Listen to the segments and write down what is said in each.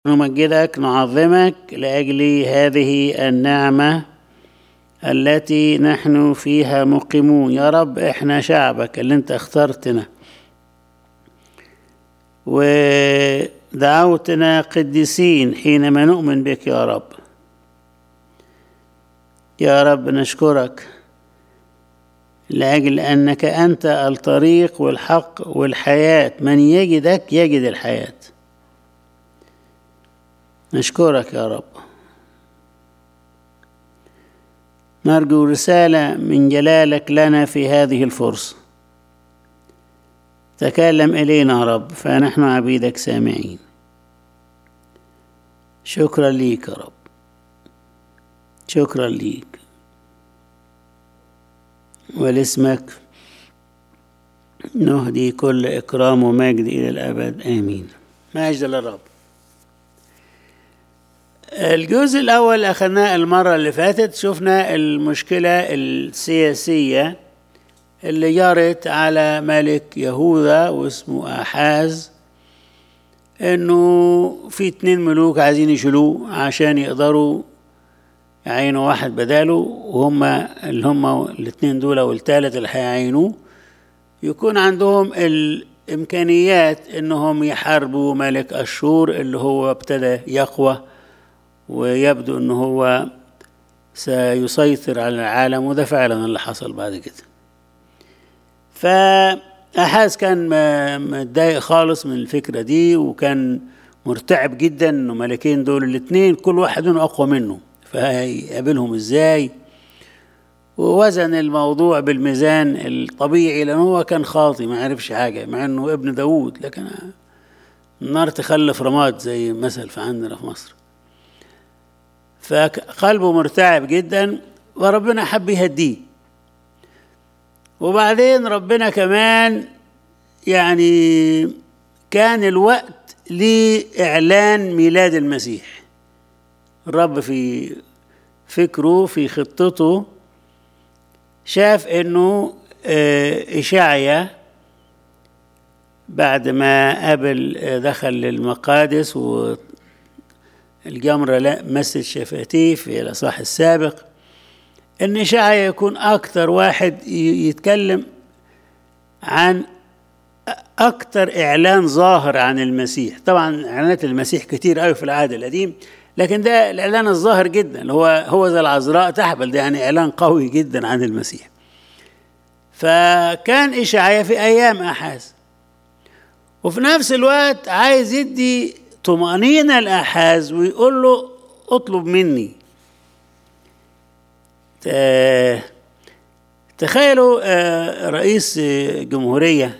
نمجدك نعظمك لأجل هذه النعمة التي نحن فيها مقيمون. يا رب احنا شعبك اللي انت اخترتنا ودعوتنا قديسين حينما نؤمن بك يا رب. يا رب نشكرك لأجل أنك أنت الطريق والحق والحياة، من يجدك يجد الحياة. نشكرك يا رب. نرجو رسالة من جلالك لنا في هذه الفرصة. تكلم إلينا يا رب فنحن عبيدك سامعين. شكرا ليك يا رب، شكرا ليك، ولاسمك نهدي كل إكرام ومجد إلى الأبد آمين. مجد للرب. الجزء الأول أخذناه المرة اللي فاتت، شفنا المشكلة السياسية اللي جرت على ملك يهوذا واسمه آحاز، إنه في 2 ملوك عايزين يشيلوه عشان يقدروا يعينوا واحد بداله، وهم اللي هم ال2 دول والثالث اللي هيعينوه يكون عندهم الإمكانيات إنهم يحاربوا ملك أشور اللي هو ابتدى يقوى ويبدو أنه هو سيسيطر على العالم، وده فعلا اللي حصل بعد كده. فأحاز كان متضايق خالص من الفكرة دي، وكان مرتعب جدا أنه ملكين دول ال2 كل واحد أقوى منه، فهيقابلهم إزاي؟ ووزن الموضوع بالميزان الطبيعي لأنه هو كان خاطي ما عرفش حاجة، مع أنه ابن داود، لكن النار تخلف رماد زي مثل في عندنا في مصر. فقلبه مرتعب جدا وربنا حب يهديه. وبعدين ربنا كمان يعني كان الوقت لإعلان ميلاد المسيح. الرب في فكره في خطته شاف انه إشعيا بعد ما دخل للمقادس والجمرة مست شفتيه في الإصحاح السابق، ان إشعيا يكون اكتر واحد يتكلم عن اكتر اعلان ظاهر عن المسيح. طبعا اعلانات المسيح كتير قوي في العهد القديم، لكن ده الاعلان الظاهر جدا اللي هو ذا العذراء تحبل، ده يعني اعلان قوي جدا عن المسيح. فكان إشعيا في ايام آحاز، وفي نفس الوقت عايز يدي طمأنينة لآحاز ويقول له اطلب مني. تخيلوا رئيس جمهورية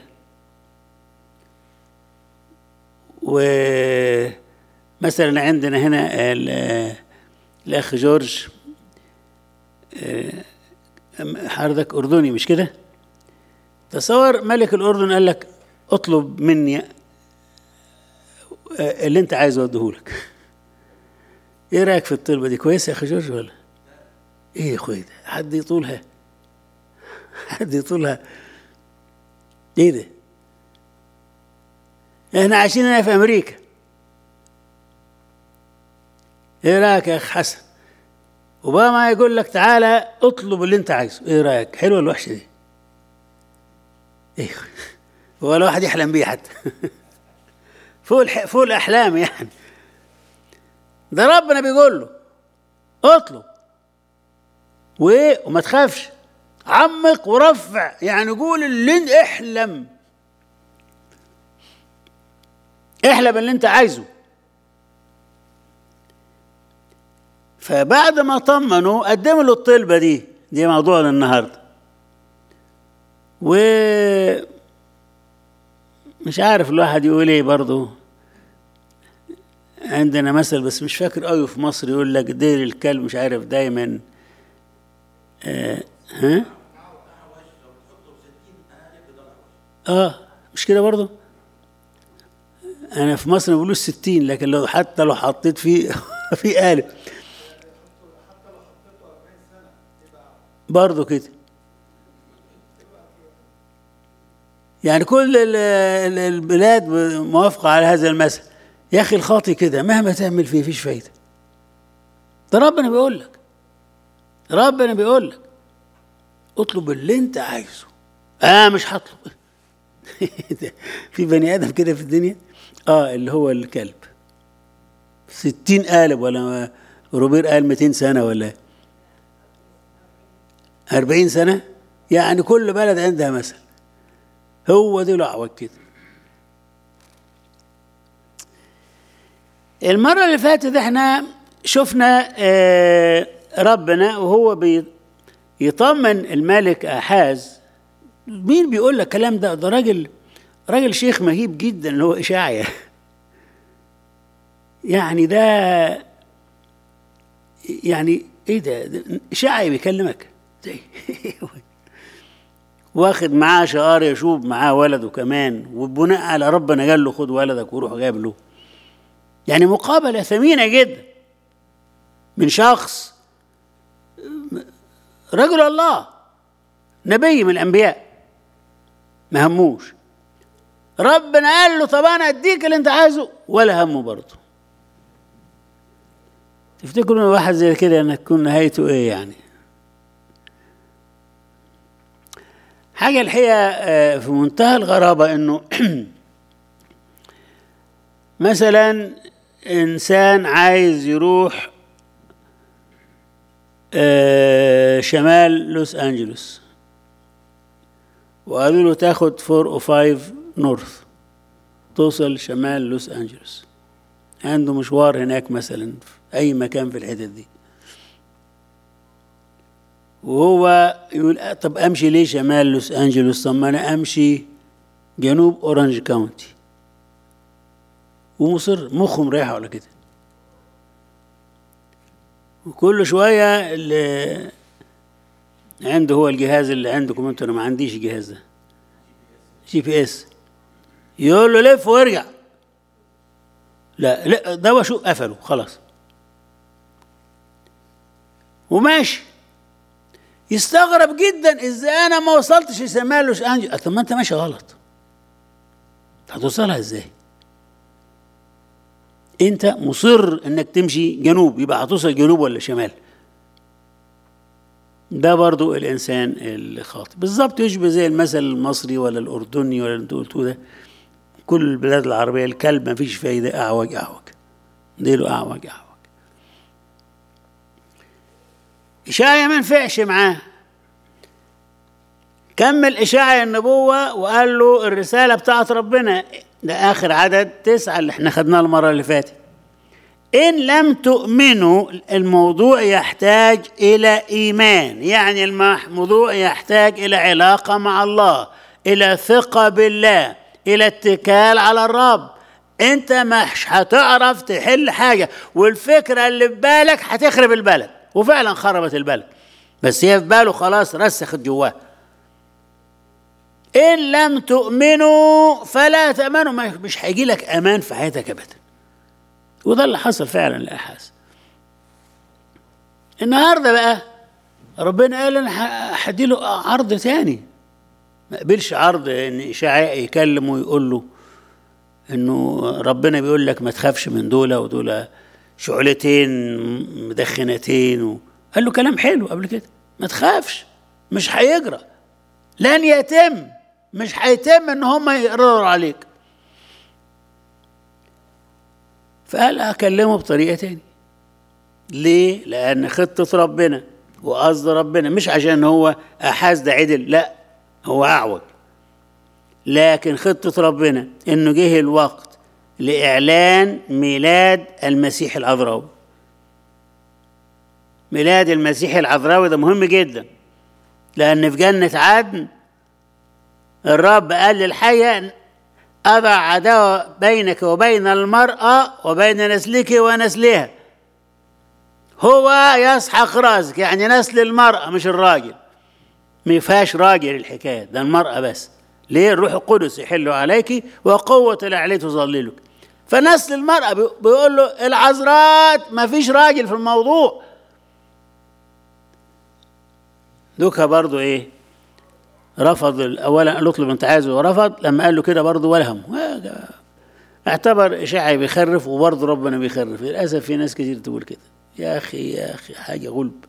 ومثلا عندنا هنا الأخ جورج، حضرتك أردني مش كده؟ تصور ملك الأردن قال لك اطلب مني اللي انت عايزه اديهولك. ايه رأيك في الطلبة دي؟ كويسة يا أخي جورج ولا ايه يا اخويا؟ ده حد يطولها؟ حد يطولها؟ ايه ده؟ احنا عايشين هنا في امريكا. ايه رايك يا اخ حسن؟ اوباما يقول لك تعالى اطلب اللي انت عايزه. ايه رايك؟ حلوه الوحشه دي؟ ايه ولا واحد يحلم بيه حتى. فوق الاحلام يعني. ده ربنا بيقول له اطلب وما تخافش، عمق ورفع، يعني قول اللي احلم اللي انت عايزه. فبعد ما طمنوا قدموا له الطلبة دي موضوعنا النهارده. ومش عارف الواحد يقول ايه برضه. عندنا مثل بس مش فاكر قوي في مصر، يقول لك دير الكلب مش عارف دايما مش كده برضه. انا في مصر ما بقولوش 60، لكن لو حطيت فيه في قالب برضه كده. يعني كل البلاد موافقة على هذا المثل. يا أخي الخاطي كده مهما تعمل فيه فيش فايدة. ده ربنا بيقول لك، ربنا بيقول لك اطلب اللي انت عايزه. مش هطلب. في بني آدم كده في الدنيا اللي هو الكلب 60 قالب، ولا روبير قال 200 سنة ولا 40 سنة، يعني كل بلد عندها مثل. هو دي الأعوج كده. المرة اللي فاتت احنا شفنا ربنا وهو يطمن الملك آحاز. مين بيقول لك الكلام ده؟ ده راجل شيخ مهيب جدا اللي هو إشعيا. يعني ده يعني ايه ده إشعيا بيكلمك زي واخد معاه شقار يشوب معاه ولده كمان، وبناء على ربنا قال له خد ولدك وروح جاب له. يعني مقابلة ثمينة جدا من شخص رجل الله، نبي من الأنبياء، ما هموش. ربنا قال له طب أنا أديك اللي أنت عايزه، ولا همه برضه. تفتكروا إن واحد زي كده أن تكون نهايته إيه يعني؟ حاجة الحقيقة في منتهى الغرابة، إنه مثلا إنسان عايز يروح شمال لوس أنجلوس، وقالوا له تاخد 405 نورث توصل شمال لوس أنجلوس. عنده مشوار هناك مثلا في أي مكان في الحتت دي، وهو يقول طب أمشي ليه شمال لوس أنجلوس؟ طب ما أنا أمشي جنوب أورانج كاونتي. ومصر مخهم رايحة على كده. وكل شوية اللي عنده هو الجهاز اللي عندكم انتوا، انا ما عنديش الجهاز ده، GPS، يقول له لف وارجع. لا ده وشو قفلوا خلاص وماشي. يستغرب جدا ازاي انا ما وصلتش لشمال لوس انجلوس. طب ما انت ماشي غلط، هتوصلها ازاي؟ انت مصر انك تمشي جنوب، يبقى هتوصل جنوب ولا شمال؟ ده برضو الانسان الخاطئ بالظبط، يشبه زي المثل المصري ولا الاردني ولا اللي انتوا قلتوه ده. كل البلاد العربيه الكلب ما فيش فايده، اعوج ديله اعوج. إشعيا ما نفعش معاه. كمل إشعيا النبوة وقال له الرسالة بتاعت ربنا. ده آخر عدد 9 اللي احنا خدناه المرة اللي فاتت. إن لم تؤمنوا، الموضوع يحتاج إلى إيمان، يعني الموضوع يحتاج إلى علاقة مع الله، إلى ثقة بالله، إلى اتكال على الرب. أنت مش هتعرف تحل حاجة، والفكرة اللي في بالك هتخرب البلد، وفعلا خربت البلد، بس هي في باله خلاص رسخت جواه. إن لم تؤمنوا فلا تأمنوا، مش هيجي لك أمان في حياتك أبدا. وده اللي حصل فعلا لآحاز. النهارده بقى ربنا قال أنا هديله عرض تاني. ما قبلش عرض إن إشعياء يكلمه ويقول له إنه ربنا بيقول لك ما تخافش من دول ودول شعلتين مدخنتين قال له كلام حلو قبل كده، ما تخافش، مش هيجرى، لن يتم، مش هيتم إن هم يقرروا عليك. فقال أكلمه بطريقة تاني. ليه؟ لأن خطة ربنا وقصد ربنا مش عشان هو آحاز ده عدل، لا هو أعوج، لكن خطة ربنا إنه جه الوقت لإعلان ميلاد المسيح العذراوي. ميلاد المسيح العذراوي ده مهم جدا، لأن في جنة عدن الرب قال للحية أضع عداوة بينك وبين المرأة وبين نسلك ونسلها. هو يسحق راسك، يعني نسل المرأة مش الراجل، ما فيهاش راجل الحكاية، ده المرأة بس. ليه؟ الروح القدس يحل عليك وقوة الأعلى تظللك. فنسل المرأة بيقول له العذراء ما فيش راجل في الموضوع. دوكا برضو ايه؟ رفض. اولا قال له اطلب انت عايزه ورفض. لما قال له كده برضو ولا هم، اعتبر إشاعي بيخرف وبرضه ربنا بيخرف. للأسف في ناس كتير تقول كده. يا أخي حاجة غلب.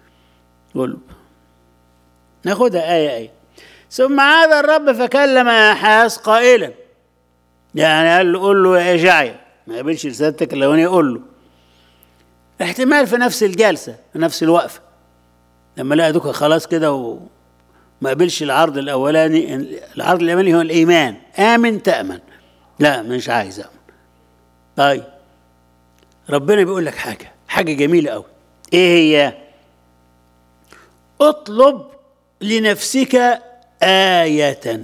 ناخدها آية. ثم عاد الرب فكلم آحاز قائلا، يعني قول له يا إشعيا، ما يقبلش رسالتك إلا وأنا يقول له. احتمال في نفس الجلسة، في نفس الوقفة، لما لقى دوكا خلاص كده وما قبلش العرض الأولاني. العرض الأولاني هو الإيمان، آمن تأمن. لا مش عايز أمن. طيب ربنا بيقول لك حاجة جميلة أوي. إيه هي؟ اطلب لنفسك آية.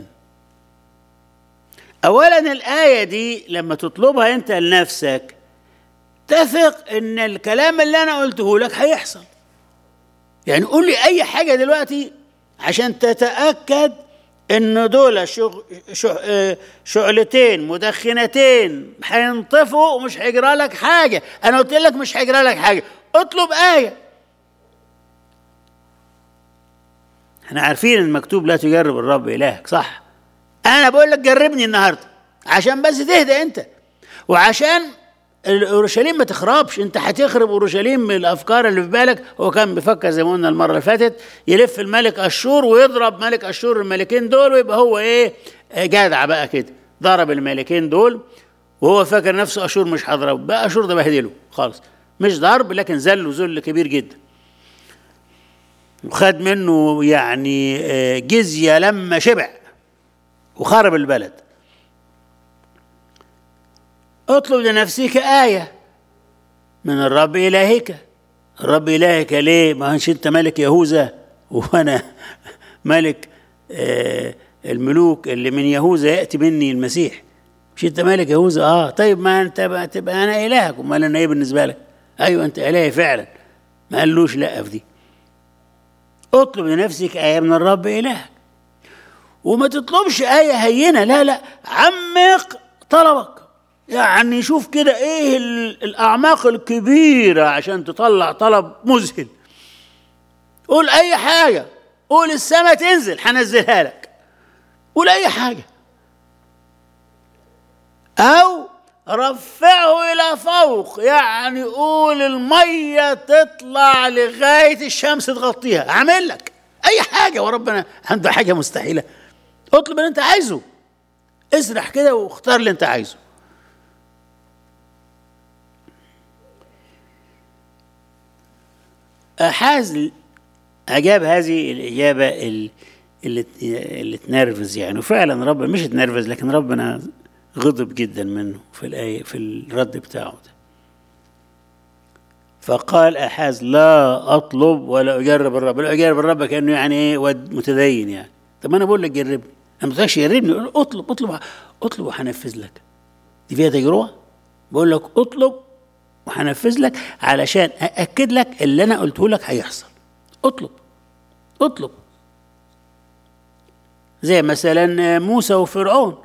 أولا الآية دي لما تطلبها أنت لنفسك تثق إن الكلام اللي أنا قلته لك هيحصل. يعني قول لي أي حاجة دلوقتي عشان تتأكد إن دول شعلتين مدخنتين هينطفوا ومش هيجرى لك حاجة. أنا قلت لك مش هيجرى لك حاجة، اطلب آية. احنا عارفين المكتوب لا تجرب الرب إلهك، صح؟ أنا بقول لك جربني النهاردة عشان بس تهدى أنت، وعشان أورشليم ما تخربش. أنت هتخرب أورشليم بالأفكار اللي في بالك. هو كان بيفكر زي ما قلنا المرة اللي فاتت يلف الملك أشور ويضرب ملك أشور الملكين دول، ويبقى هو إيه؟ جدع بقى كده. ضرب الملكين دول وهو فاكر نفسه أشور مش هضربه. بقى أشور ده بهدله خالص، مش ضرب لكن ذله ذل كبير جدا، وخد منه يعني جزية لما شبع وخرب البلد. اطلب لنفسك آية من الرب إلهك. الرب إلهك ليه؟ ما هنش انت ملك يهوذا وانا ملك الملوك اللي من يهوذا يأتي مني المسيح. مش انت ملك يهوذا؟ طيب ما انت تبقى انا إلهك. امال انا ايه بالنسبة لك؟ ايوه انت إلهي فعلا. ما قالوش لا في دي. اطلب لنفسك آية من الرب إلهك، وما تطلبش آية هينة. لا عمق طلبك. يعني شوف كده ايه الأعماق الكبيرة عشان تطلع طلب مذهل. قول أي حاجة. قول السماء تنزل هنزلها لك. قول أي حاجة. أو رفعه إلى فوق، يعني قول المية تطلع لغاية الشمس تغطيها. أعمل لك أي حاجة، وربنا عنده حاجة مستحيلة. اطلب اللي أنت عايزه. اسرح كده واختار اللي أنت عايزه. آحاز أجاب هذه الإجابة اللي تنرفز يعني، وفعلا ربنا مش تنرفز لكن ربنا غضب جدا منه في الآية في الرد بتاعه ده. فقال آحاز لا أطلب ولا أجرب الرب. لا أجرب الرب كأنه يعني إيه متدين يعني. طب أنا بقول لك جربني. أنا ما تقولش جربني. اطلب وهنفذ لك. دي فيها تجربة. بقول لك اطلب وهنفذ لك علشان أأكد لك اللي أنا قلته لك هيحصل. اطلب زي مثلا موسى وفرعون.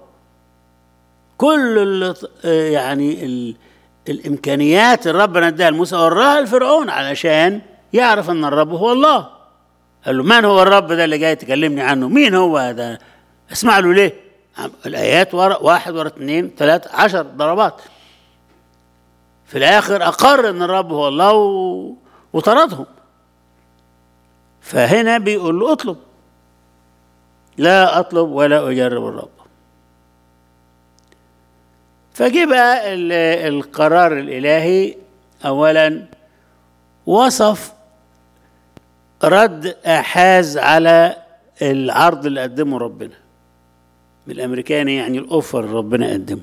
كل يعني الإمكانيات الرب اداها لموسى وراها لفرعون علشان يعرف أن الرب هو الله. قال له من هو الرب ده اللي جاي تكلمني عنه؟ مين هو هذا؟ اسمع له ليه؟ الآيات ورا 1 ورا 2 3 10 ضربات. في الآخر أقر أن الرب هو الله وطردهم. فهنا بيقول له اطلب. لا أطلب ولا أجرب الرب. فجي بقى القرار الإلهي. أولا وصف رد آحاز على العرض اللي قدمه ربنا بالأمريكاني، يعني الأوفر ربنا قدمه.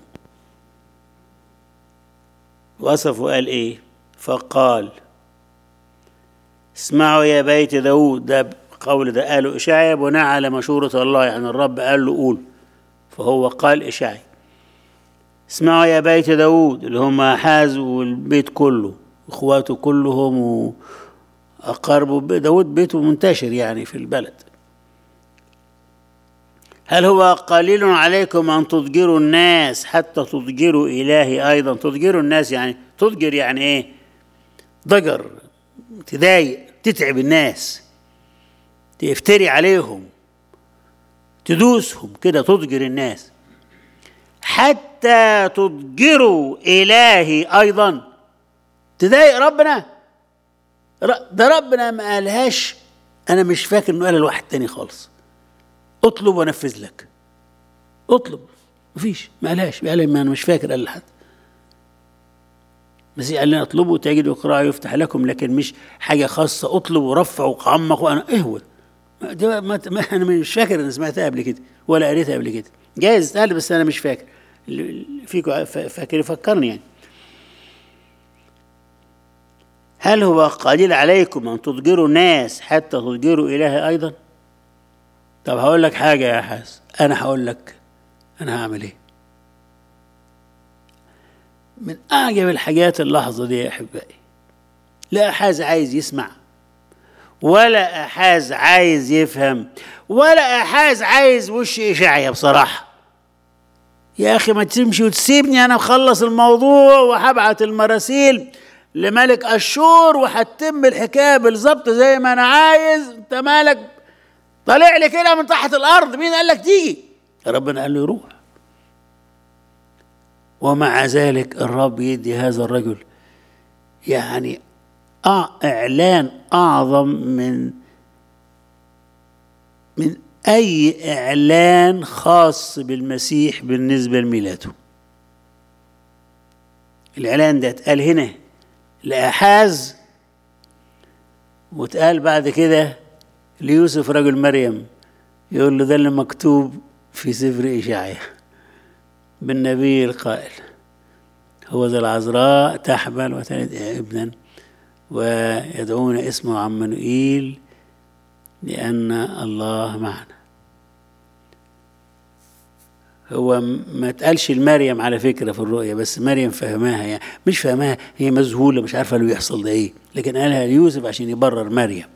وصف وقال إيه؟ فقال اسمعوا يا بيت داود. ده قول ده قاله إشعيا بناء على مشورة الله، يعني الرب قال له قول، فهو قال إشعيا اسمعوا يا بيت داود اللي هم آحاز والبيت كله اخواته كلهم وأقاربه. داود بيته منتشر يعني في البلد. هل هو قليل عليكم أن تضجروا الناس حتى تضجروا إلهي أيضا؟ تضجروا الناس يعني تضجر يعني إيه؟ ضجر، تضايق، تتعب الناس، تفتري عليهم، تدوسهم كده، تضجر الناس حتى حتى تضجروا إلهي أيضا. تضايق ربنا؟ ده ربنا ما قالهاش، أنا مش فاكر إنه قال لواحد تاني خالص اطلب وانفذ لك. اطلب، مفيش، ما قالهاش، أنا مش فاكر قال لحد. بس قال لنا اطلبوا تجدوا، اقرأوا يفتح لكم، لكن مش حاجة خاصة اطلبوا ورفعوا وعمقوا. أنا إيه هو؟ أنا مش فاكر إن سمعتها قبل كده ولا قريتها قبل كده. جايز تقال بس أنا مش فاكر. فيكم فاكر يفكرني يعني. هل هو قليل عليكم أن تضجروا الناس حتى تضجروا إلهي أيضا؟ طب هقول لك حاجة يا حاس، أنا هقول لك أنا هعمل إيه. من أعجب الحاجات اللحظة دي يا أحبائي، لا أحاز عايز يسمع، ولا أحاز عايز يفهم، ولا أحاز عايز وش إشعيا بصراحة. يا أخي ما تمشي وتسيبني أنا مخلص الموضوع وهبعت المراسيل لملك أشور وهتتم الحكاية بالظبط زي ما أنا عايز. أنت مالك طالع لي كده من تحت الأرض؟ مين قال لك تيجي؟ ربنا قال له يروح. ومع ذلك الرب يدي هذا الرجل يعني إعلان أعظم من أي إعلان خاص بالمسيح بالنسبة لميلاده. الإعلان ده اتقال هنا لأحاز، واتقال بعد كده ليوسف رجل مريم، يقول له ده اللي مكتوب في سفر إشعيا بالنبي القائل: هو ذا العذراء تحبل وتلد ابنا ويدعون اسمه عمانوئيل لأن الله معنا. هو ما تقالش لمريم على فكرة في الرؤية، بس مريم فهماها، يعني مش فهماها، هي مذهولة مش عارفة اللي بيحصل ده ايه، لكن قالها ليوسف عشان يبرر مريم.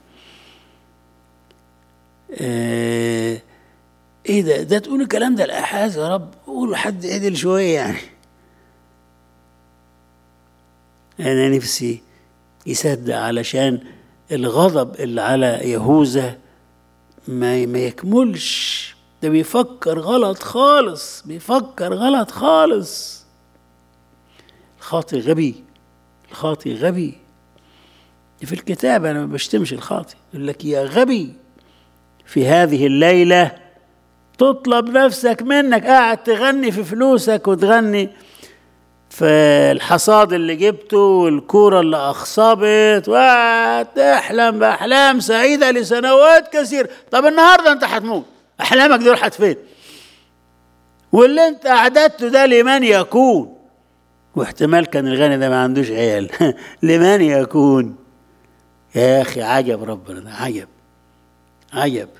ايه ده تقول الكلام ده لأحاز؟ يا رب قولوا حد عدل شوية يعني. أنا نفسي يصدق علشان الغضب اللي على يهوذا ما يكملش. ده بيفكر غلط خالص، بيفكر غلط خالص. الخاطئ غبي، الخاطئ غبي. في الكتاب أنا ما بشتمش الخاطئ، يقول لك يا غبي في هذه الليلة تطلب نفسك منك، قاعد تغني في فلوسك وتغني في الحصاد اللي جبته والكورة اللي أخصبت وتحلم بأحلام سعيدة لسنوات كثير. طب النهاردة أنت هتموت، أحلامك دي راحت فين؟ واللي أنت أعددته ده لمن يكون؟ واحتمال كان الغني ده ما عندوش عيال لمن يكون؟ يا أخي عجب ربنا ده، عجب عجب.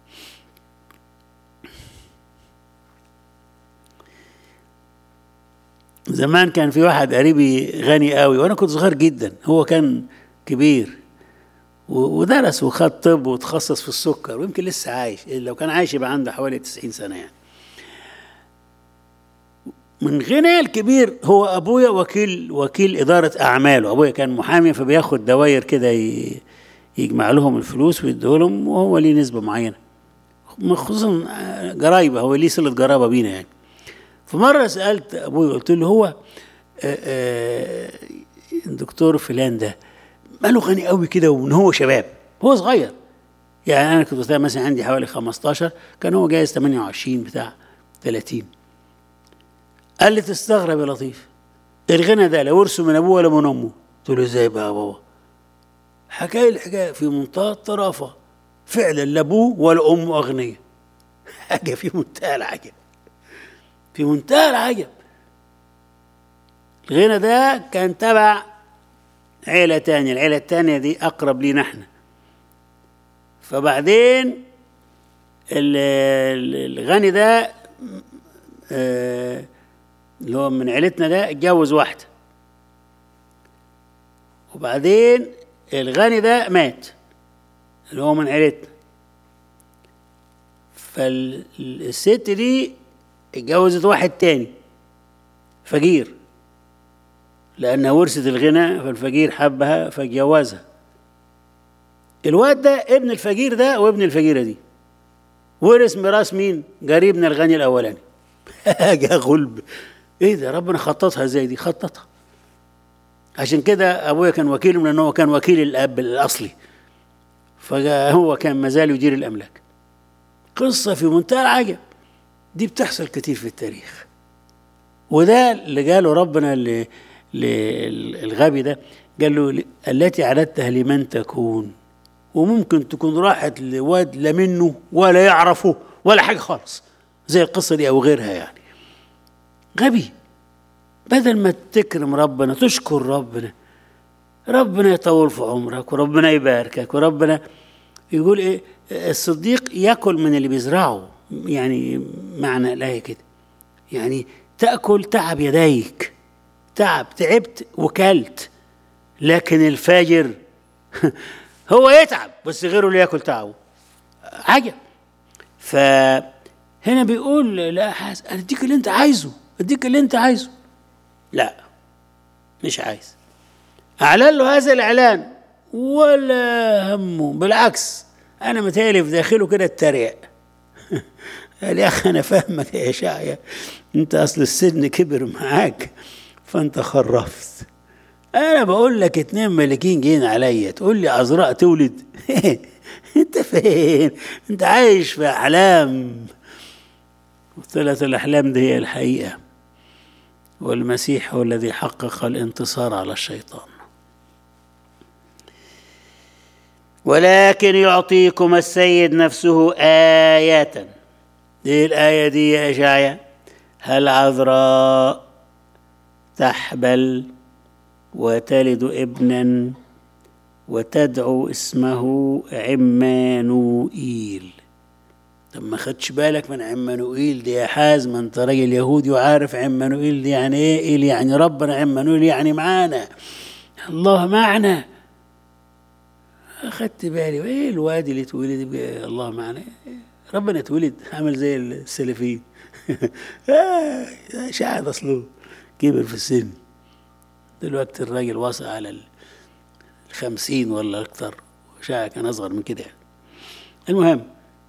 زمان كان في واحد قريبي غني قوي وانا كنت صغير جدا، هو كان كبير ودرس وخد طب وتخصص في السكر ويمكن لسه عايش، لو كان عايش يبقى عنده حوالي 90 سنة يعني. من غنى الكبير هو ابويا وكيل إدارة أعماله. ابويا كان محامي فبياخد دواير كده يجمع لهم الفلوس ويديه لهم، وهو ليه نسبة معينة خصوصا جرايبه، هو ليه صلة جرابة بينا يعني. فمرة سألت أبوي قلت له هو الدكتور فلان ده ماله غني قوي كده ومن هو شباب، هو صغير يعني. أنا كنت مثلا عندي حوالي 15، كان هو جايز 28 بتاع 30. قال لي تستغرب يا لطيف، الغنى ده لا ورثه من أبوه ولا من أمه. قلت له إزاي بقى يا بابا؟ حكاية الحكاية في منتهى الطرافة، فعلا لا أبوه ولا أمه أغنياء. حاجة في منتهى العجب، في منتهى العجب. الغنى ده كان تبع عيلة تانية، العيلة التانية دي أقرب لينا احنا. فبعدين الغني ده اللي هو من عيلتنا ده اتجوز واحدة، وبعدين الغني ده مات اللي هو من عيلتنا، فالست دي اتجوزت واحد تاني فقير، لأنها ورثت الغنى فالفقير حبها فاتجوزها. الواد ده ابن الفقير ده وابن الفقيرة دي ورث ميراث مين؟ قريب من الغني الأولاني. حاجة غلب، ايه ده ربنا خططها زي دي؟ خططها. عشان كده ابويا كان وكيله، لان هو كان وكيل الاب الاصلي، فهو كان مازال يدير الاملاك. قصه في منتهى العجب، دي بتحصل كتير في التاريخ. وده اللي قاله ربنا للغبي ده، قال له التي اعددتها لمن تكون، وممكن تكون راحت لواد لا منه ولا يعرفه ولا حاجه خالص، زي القصه دي او غيرها يعني. غبي، بدل ما تكرم ربنا تشكر ربنا، ربنا يطول في عمرك وربنا يباركك وربنا يقول ايه، الصديق ياكل من اللي بيزرعه، يعني معنى الآية كده، يعني تأكل تعب يديك، تعبت وكلت. لكن الفاجر هو يتعب بس غيره اللي ياكل تعبه. عجب. فهنا بيقول لا حاس، اديك اللي انت عايزه، اديك اللي انت عايزه. لا مش عايز. اعلن له هذا الاعلان ولا همه، بالعكس انا متهيألي في داخله كده اتريق. قال يا اخي انا فاهمك يا اشعيا، انت اصل السن كبر معاك فانت خرفت. انا بقول لك 2 ملكين جايين عليا تقول لي عذراء تولد؟ انت فين؟ انت عايش في احلام. وطلعت الاحلام دي هي الحقيقه، والمسيح هو الذي حقق الانتصار على الشيطان. ولكن يعطيكم السيد نفسه آية. دي الآية دي يا إشعيا، هل عذراء تحبل وتلد ابنا وتدعو اسمه عمانوئيل. طب ما خدش بالك من عمانوئيل دي يا حازم؟ انت راجل يهودي وعارف عمانوئيل دي يعني ايه؟ إيل يعني ربنا، عمانوئيل يعني معانا، الله معنا. أخدت بالي ايه الواد اللي اتولد الله معنا؟ ربنا اتولد عامل زي السلفيين. شاهد اصله كبر في السن، دلوقتي الراجل وصل على 50 ولا اكثر، شاهد كان اصغر من كده. المهم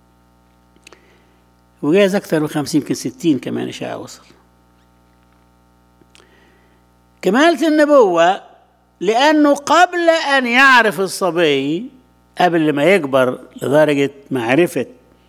وجايز اكثر من 50 يمكن 60 كمان اشاعة وصل. كمالة النبوة لأنه قبل أن يعرف الصبي، قبل ما يكبر لدرجة معرفة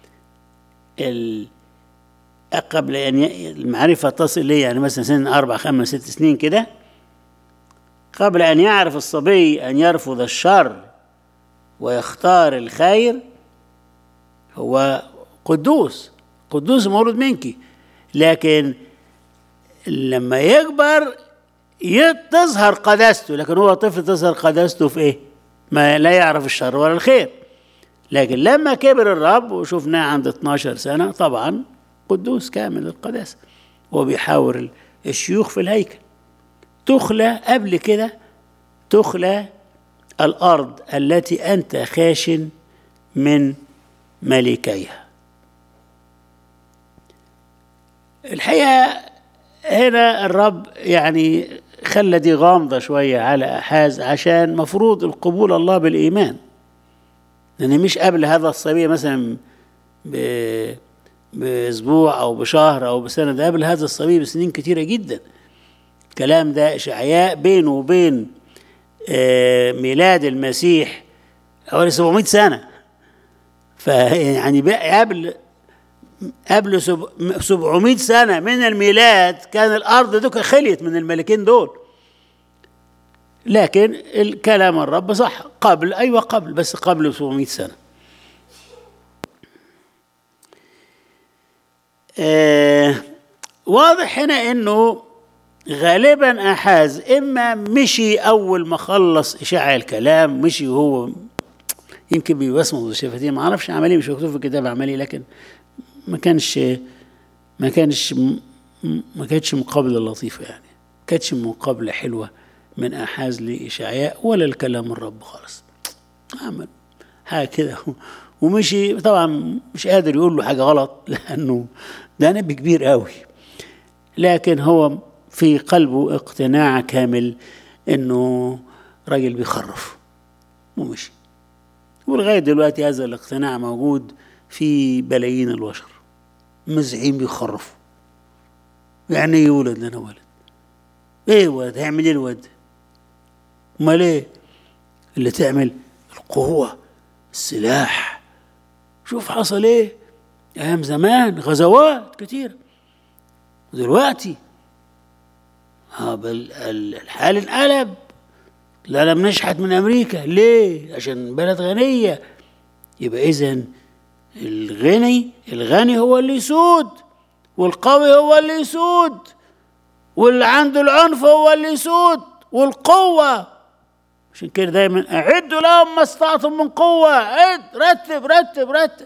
قبل أن المعرفة تصل ليه، يعني مثلا سن 4 5 6 سنين كده، قبل أن يعرف الصبي أن يرفض الشر ويختار الخير، هو قدوس مولود منك. لكن لما يكبر تظهر قداسته، لكن هو طفل تظهر قداسته في ايه؟ ما لا يعرف الشر ولا الخير. لكن لما كبر الرب وشفناه عند 12 سنة طبعا قدوس كامل القداسة، وبيحاور الشيوخ في الهيكل. تخلى قبل كده، تخلى الأرض التي أنت خاشن من ملكيها. الحقيقة هنا الرب يعني خلى دي غامضة شوية على أحاز، عشان مفروض القبول الله بالإيمان، لأن مش قبل هذا الصبي مثلا بأسبوع أو بشهر أو بسنة، ده قبل هذا الصبي بسنين كتيرة جدا. الكلام ده إشعياء بينه وبين ميلاد المسيح حوالي 700 سنة. فيعني قبل 700 سنة من الميلاد كان الأرض دوك خليت من الملكين دول. لكن الكلام الرب صح، قبل، أيوة قبل، بس قبل 700 سنة. واضح هنا إنه غالبا أحاز إما مشي أول ما خلص إشاعة الكلام، مشي وهو يمكن بيبصمض الشفتين، ما أعرفش عملي، مش مكتوب في الكتاب عملي، لكن ما كانتش مقابلة لطيفة، يعني ما كانتش مقابلة حلوة من أحاز لإشعياء ولا الكلام الرب خالص. عمل حاجة كده ومشي. طبعا مش قادر يقول له حاجة غلط لأنه ده نبي كبير قوي، لكن هو في قلبه اقتناع كامل إنه راجل بيخرف ومشي. ولغاية دلوقتي هذا الاقتناع موجود في بلايين البشر، مزعين بيخرفوا. يعني يولد لنا ولد. ايه ولد؟ هيعمل ايه الولد؟ امال ايه اللي تعمل؟ القوة، السلاح. شوف حصل ايه ايام زمان، غزوات كتير. ودلوقتي الحال انقلب. العالم نشحت من امريكا ليه؟ عشان بلد غنية. يبقى اذن الغني هو اللي يسود، والقوي هو اللي يسود، واللي عنده العنف هو اللي يسود، والقوة. عشان كده دايما أعدوا لهم ما استطعتم من قوة. رتب رتب رتب.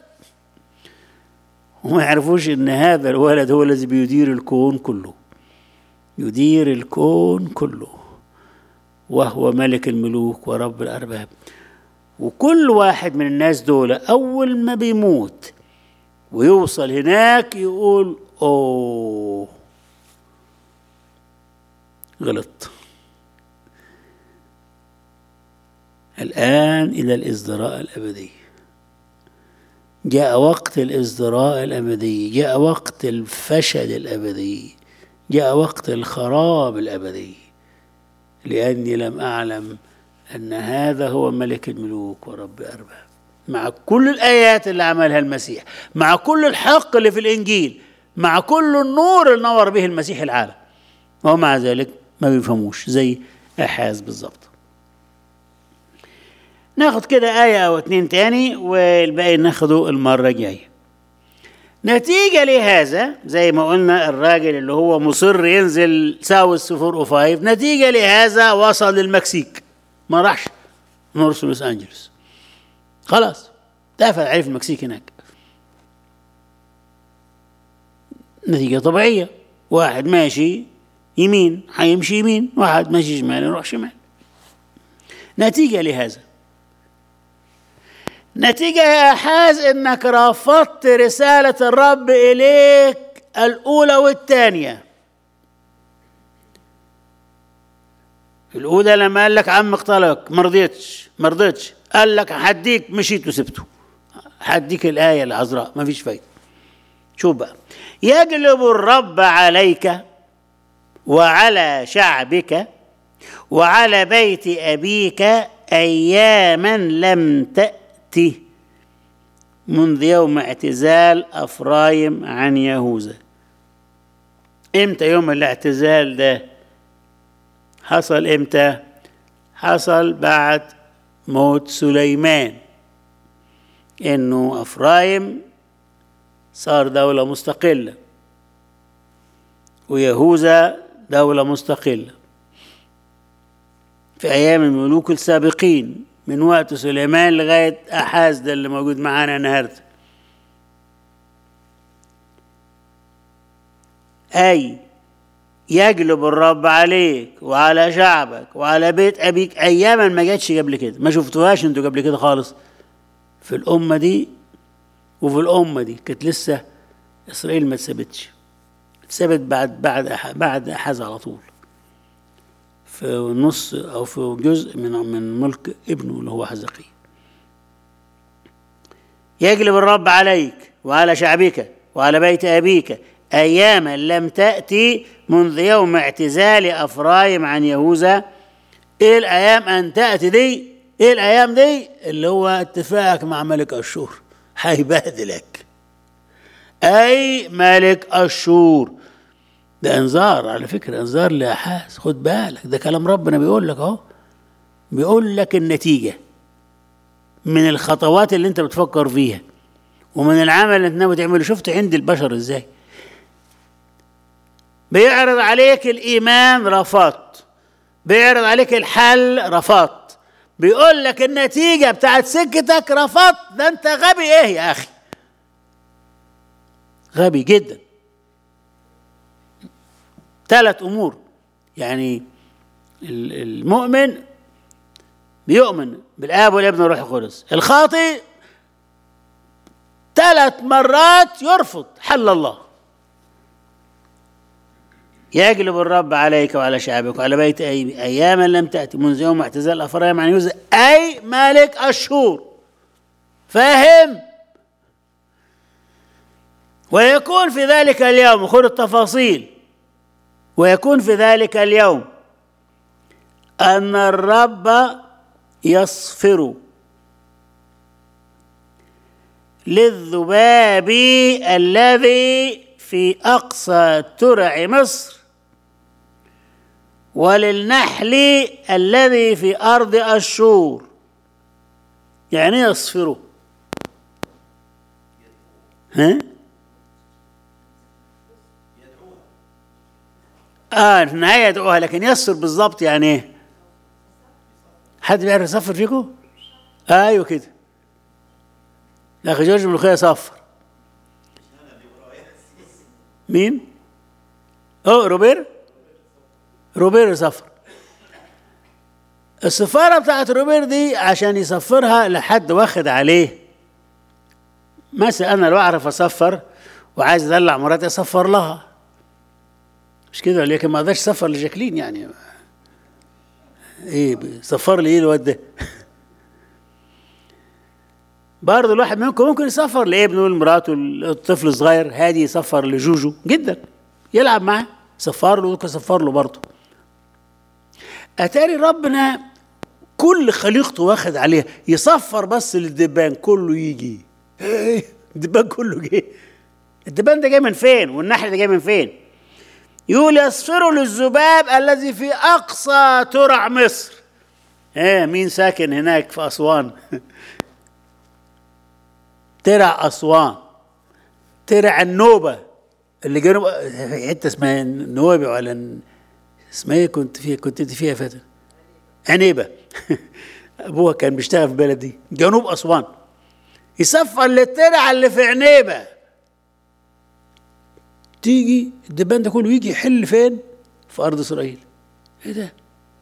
وما يعرفوش إن هذا الولد هو الذي بيدير الكون كله، يدير الكون كله، وهو ملك الملوك ورب الأرباب. وكل واحد من الناس دول أول ما بيموت ويوصل هناك يقول أوه غلط. الآن إلى الإزدراء الأبدي. جاء وقت الإزدراء الأبدي، جاء وقت الفشل الأبدي، جاء وقت الخراب الأبدي، لأني لم أعلم أن هذا هو ملك الملوك ورب الأرباب. مع كل الآيات اللي عملها المسيح، مع كل الحق اللي في الإنجيل، مع كل النور اللي نور به المسيح العالم، ومع ذلك ما بيفهموش زي أحاز بالضبط. ناخد كده آية أو اتنين تاني والباقي ناخده المرة الجاية. نتيجة لهذا زي ما قلنا الراجل اللي هو مصر ينزل ساوث 405، نتيجة لهذا وصل للمكسيك، ما راحش نورث لوس أنجلوس، خلاص اتقفل عليه في المكسيك هناك. نتيجة طبيعية، واحد ماشي يمين هيمشي يمين، واحد ماشي شمال يروح شمال. نتيجة لهذا، نتيجة يا أحاز إنك رفضت رسالة الرب إليك الأولى والثانية. الأولى لما قال لك عمك طلق مرضتش، قال لك هديك، مشيت وسبته. هديك الآية العذراء، ما فيش فايدة. شوف بقى، يجلب الرب عليك وعلى شعبك وعلى بيت أبيك أياما لم تأتي منذ يوم اعتزال أفرايم عن يهوذا. امتى يوم الاعتزال ده؟ حصل امتى؟ حصل بعد موت سليمان، انه أفرايم صار دولة مستقلة ويهوذا دولة مستقلة في أيام الملوك السابقين، من وقت سليمان لغاية أحاز ده اللي موجود معانا النهارده. أي يجلب الرب عليك وعلى شعبك وعلى بيت أبيك أياما ما جاتش قبل كده، ما شفتوهاش انتوا قبل كده خالص في الأمة دي. وفي الأمة دي كانت لسه إسرائيل ما اتثبتش، اتثبت بعد أحاز على طول، في نص أو في جزء من ملك ابنه اللي هو حزقيا. يجلب الرب عليك وعلى شعبك وعلى بيت أبيك أياما لم تأتي منذ يوم اعتزال أفرايم عن يهوذا. إيه الأيام أن تأتي دي؟ إيه الأيام دي؟ اللي هو اتفاقك مع ملك أشور، هيبهدلك. أي ملك أشور. ده انذار على فكرة، انذار لأحاز، خد بالك، ده كلام ربنا بيقول لك اهو، بيقول لك النتيجة من الخطوات اللي انت بتفكر فيها ومن العمل اللي انت ناوي تعمله. شفت عند البشر ازاي بيعرض عليك الإيمان رفضت، بيعرض عليك الحل رفضت، بيقول لك النتيجة بتاعت سكتك رفضت. ده انت غبي ايه يا اخي، غبي جدا. 3 أمور. يعني المؤمن بيؤمن بالآب والابن والروح القدس، الخاطئ 3 مرات يرفض حل الله. يجلب الرب عليك وعلى شعبك وعلى بيت أياما لم تأتي منذ يوم اعتزال أفرايم عن يهوذا أي ملك أشور. فاهم؟ ويكون في ذلك اليوم، خذ التفاصيل، ويكون في ذلك اليوم أن الرب يصفر للذباب الذي في أقصى ترع مصر وللنحل الذي في أرض أشور. يعني يصفروا؟ ها؟ في النهاية يدعوها، لكن يصفر بالضبط يعني ايه؟ حد بيعرف يصفر فيكم؟ ايوه كده. اخي جورج ملوخية صفر. مين؟ روبير صفر. السفارة بتاعت روبير دي عشان يصفرها لحد واخد عليه. مثلا انا لو اعرف اصفر وعايز ادلع مراتي اصفر لها، مش كده؟ لكن ما اقدرش اصفر لجاكلين يعني. ايه صفر لي ايه الواد ده؟ برضه الواحد منكم ممكن يصفر لابنه لمراته، الطفل الصغير هادي يصفر لجوجو جدا، يلعب معاه، صفر له ويصفر له برضه. اتاري ربنا كل خليقته واخد عليها، يصفر بس للدبان كله يجي. الدبان كله جه. الدبان ده جاي من فين؟ والنحل ده جاي من فين؟ يقول يصفروا للذباب الذي في أقصى ترع مصر. مين ساكن هناك في أسوان؟ ترع أسوان، ترع النوبة اللي جنوب، حتة اسمها النوبة ولا اسمها ايه؟ كنت انت فيها فترة عنيبة. ابوها كان بيشتغل في بلدي جنوب أسوان. يصفر للترع اللي في عنيبة، تيجي الدبان ده كله يجي يحل فين؟ في أرض إسرائيل. ايه ده؟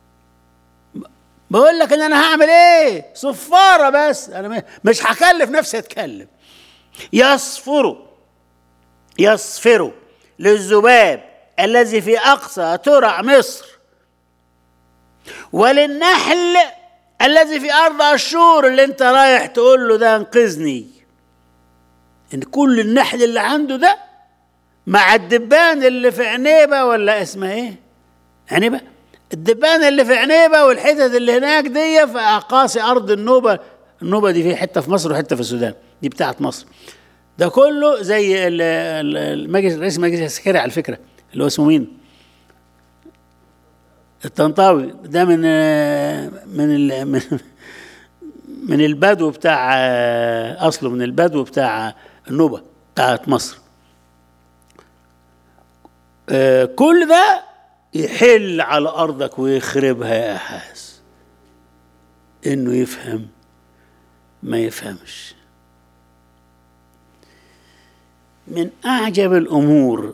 بقول لك ان انا هعمل ايه؟ صفارة بس، انا مش هكلف نفسي اتكلم. يصفروا للذباب الذي في أقصى ترع مصر وللنحل الذي في أرض أشور، اللي انت رايح تقول له ده انقذني، ان كل النحل اللي عنده ده مع الدبان اللي في عنيبة، ولا اسمها ايه؟ عنيبة. الدبان اللي في عنيبة والحتت اللي هناك دي في أقاصي أرض النوبة. النوبة دي في حتة في مصر وحتة في السودان، دي بتاعت مصر. ده كله زي المجلس، رئيس المجلس العسكري على فكرة، اللي هو اسمه مين؟ الطنطاوي. ده من البدو بتاع، أصله من البدو بتاع النوبة بتاعت مصر. كل ده يحل على أرضك ويخربها يا أحاس. إنه يفهم ما يفهمش. من أعجب الأمور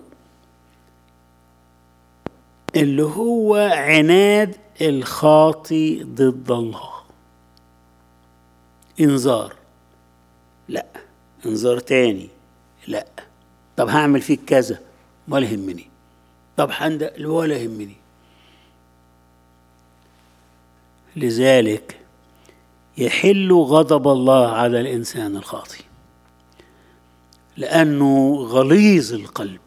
اللي هو عناد الخاطي ضد الله. إنذار، لا. إنذار تاني، لا. طب هعمل فيك كذا ولا يهمني. طب حندق ولا يهمني. لذلك يحل غضب الله على الإنسان الخاطئ، لأنه غليظ القلب،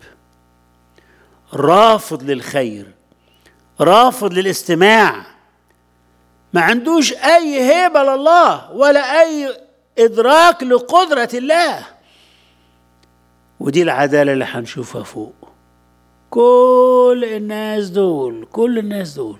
رافض للخير، رافض للاستماع، ما عندوش أي هيبة لله ولا أي إدراك لقدرة الله. ودي العدالة اللي هنشوفها فوق. كل الناس دول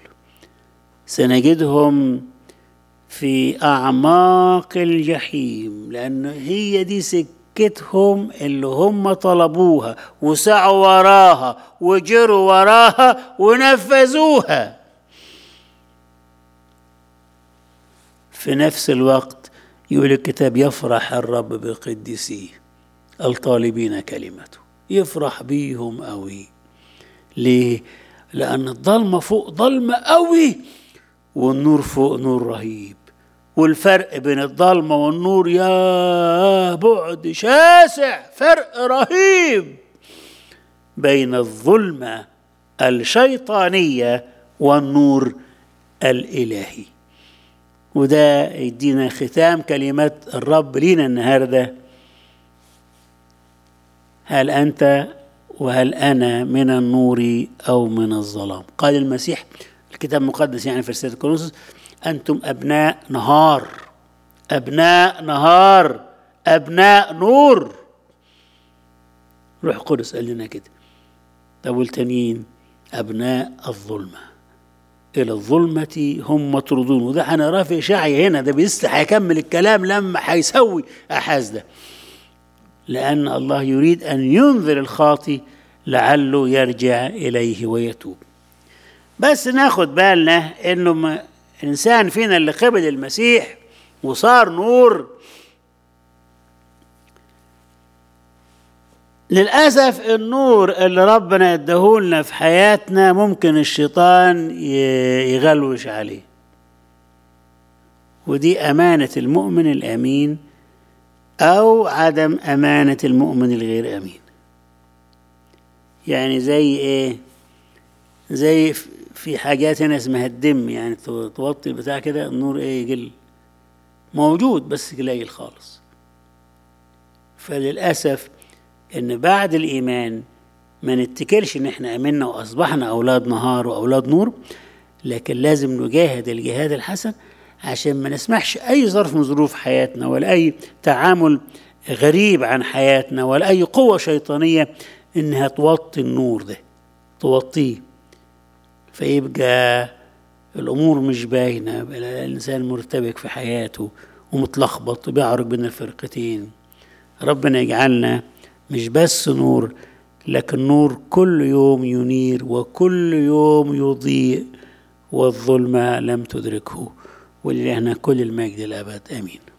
سنجدهم في أعماق الجحيم، لأن هي دي سكتهم اللي هم طلبوها وسعوا وراها وجروا وراها ونفذوها. في نفس الوقت يقول الكتاب يفرح الرب بقديسيه الطالبين كلمته. يفرح بيهم قوي. ليه؟ لأن الظلمة فوق ظلمة قوي والنور فوق نور رهيب، والفرق بين الظلمة والنور يا بعد شاسع، فرق رهيب بين الظلمة الشيطانية والنور الإلهي. وده يدينا ختام كلمات الرب لينا النهاردة. هل أنت وهل أنا من النور أو من الظلام؟ قال المسيح، الكتاب المقدس يعني في رسالة كورنثوس: أنتم أبناء نهار، أبناء نهار، أبناء نور. روح القدس قال لنا كده. طب والتانيين أبناء الظلمة، إلى الظلمة هم مطرودون. وده هنراه في إشعيا هنا، ده هيكمل الكلام لما هيسوي أحاز ده، لأن الله يريد أن ينذر الخاطي لعله يرجع إليه ويتوب. بس ناخد بالنا إنه الإنسان فينا اللي قبل المسيح وصار نور، للأسف النور اللي ربنا اداهولنا في حياتنا ممكن الشيطان يغلوش عليه، ودي أمانة المؤمن الأمين أو عدم أمانة المؤمن الغير أمين. يعني زي إيه؟ زي في حاجات هنا اسمها الدم، يعني توطي البتاع كده النور إيه يقل، موجود بس قليل خالص. فللأسف إن بعد الإيمان ما نتكلش إن إحنا آمنا وأصبحنا أولاد نهار وأولاد نور، لكن لازم نجاهد الجهاد الحسن عشان ما نسمحش أي ظرف من ظروف حياتنا ولا أي تعامل غريب عن حياتنا ولا أي قوة شيطانية إنها توطي النور ده، توطيه، فيبقى الأمور مش باينة، الإنسان مرتبك في حياته ومتلخبط بيعرج بين الفرقتين. ربنا يجعلنا مش بس نور، لكن نور كل يوم ينير وكل يوم يضيء والظلمة لم تدركه. ولله كل المجد الأبد، آمين.